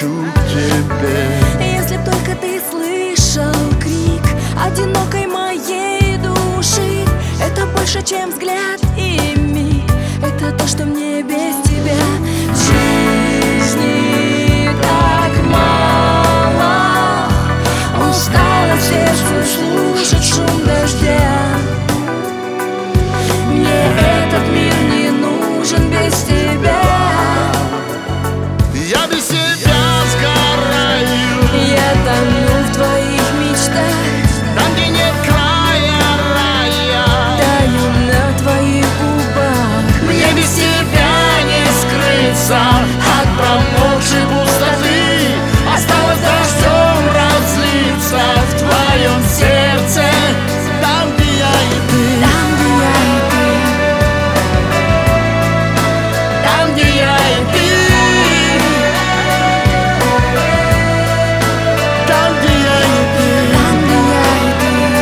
хочу к тебе. Если б только ты слышал крик одинокой моей души, это больше, чем взгляд и миг. Это то, что мне без тебя в жизни так мало. Устала в сердце слушать шум дождя. Мне этот мир не нужен без тебя. Я без тебя сгораю, Я тону в твоих мечтах, там, где нет края рая. таю на твоих губах. Мне без тебя не скрыться от промокшей пустоты. Осталось дождем разлиться в твоем сердце, там, где я и ты. Там, где я и ты. Там, где я и ты. Там, где я и ты. Там, где я и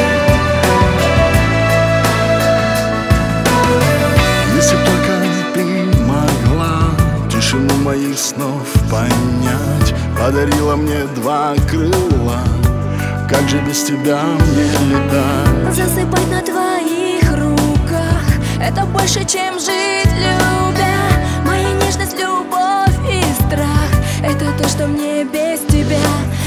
ты. Если б только ты могла тишину моих снов понять, подарила мне два крыла, как же без тебя мне летать? Засыпать на твоих руках — это больше, чем жить любя. Моя нежность, любовь и страх — это то, что мне без тебя